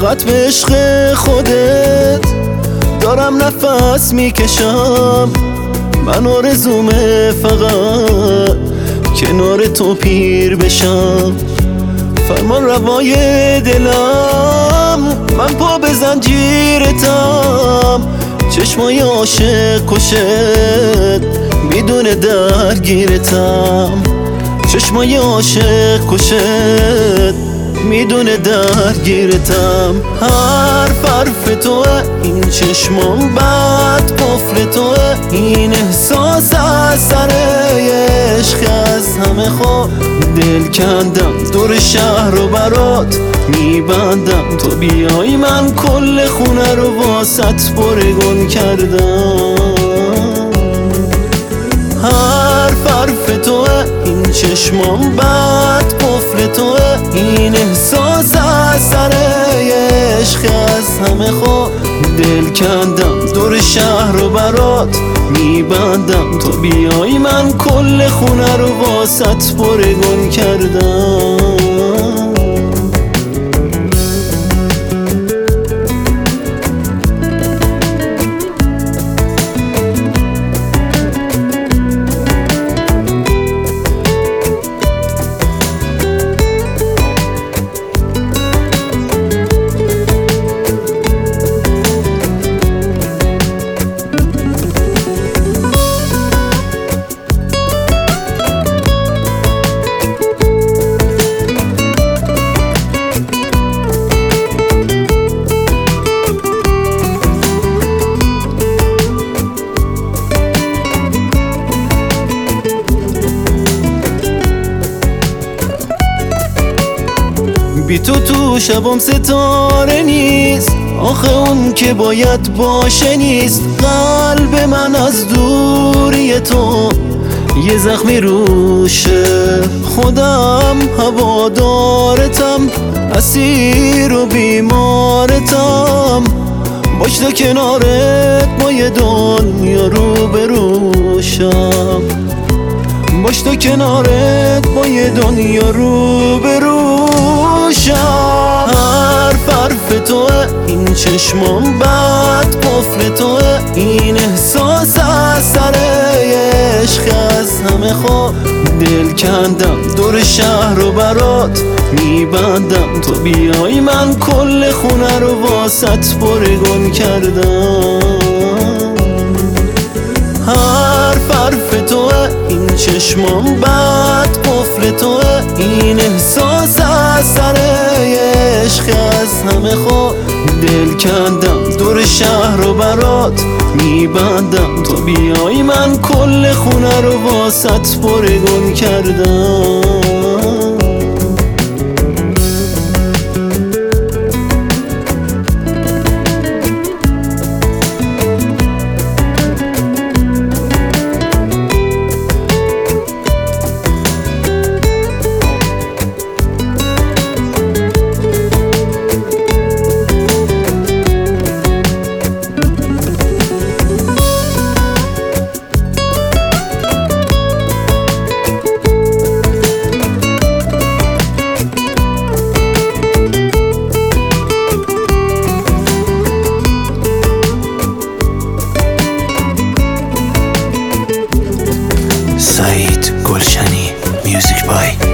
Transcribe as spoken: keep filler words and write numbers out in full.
فقط به عشق خودت دارم نفس میکشم. من آرزومه فقط کنار تو پیر بشم. فرمان روای دلم من پا به زنجیرتم. چشمای عاشق کشت میدون درگیرتم. چشمای عاشق کشت میدون درگیرتم. حرف حرف توه این چشمان بد قفل توه. این احساس از سر عشق از همه خواه دل کندم. دور شهر رو برات میبندم. تو بیای من کل خونه رو واسط پرگون کردم. حرف حرف توه این چشمان بد قفل توه. این احساس از سر عشق از همه خواه دل کندم. دور شهر رو برات میبندم. تو بیای من کل خونه رو واسط پرگون کردم. بی تو تو شبم ستاره نیست. آخه اون که باید باشه نیست. قلب من از دوری تو یه زخمی روشه. خودم هوادارتم اسیر و بیمارتم. باش تا کنارت با یه دنیا رو بروشم. باش تا کنارت با یه دنیا رو بروشم. حرف حرف توه این چشمان بد قفل توه. این احساس از سر عشق از همه خواه دل کندم. دور شهر رو برات میبندم. تو بیای من کل خونه رو واسط پرگون کردم. حرف حرف توه این چشمان بد قفل توه. این احساس از سر عشق از همه خواه دل کندم. دور شهر رو برات میبندم. تو بیای من کل خونه رو واسط پرگون کردم. سعید گلشنی میوزیک بای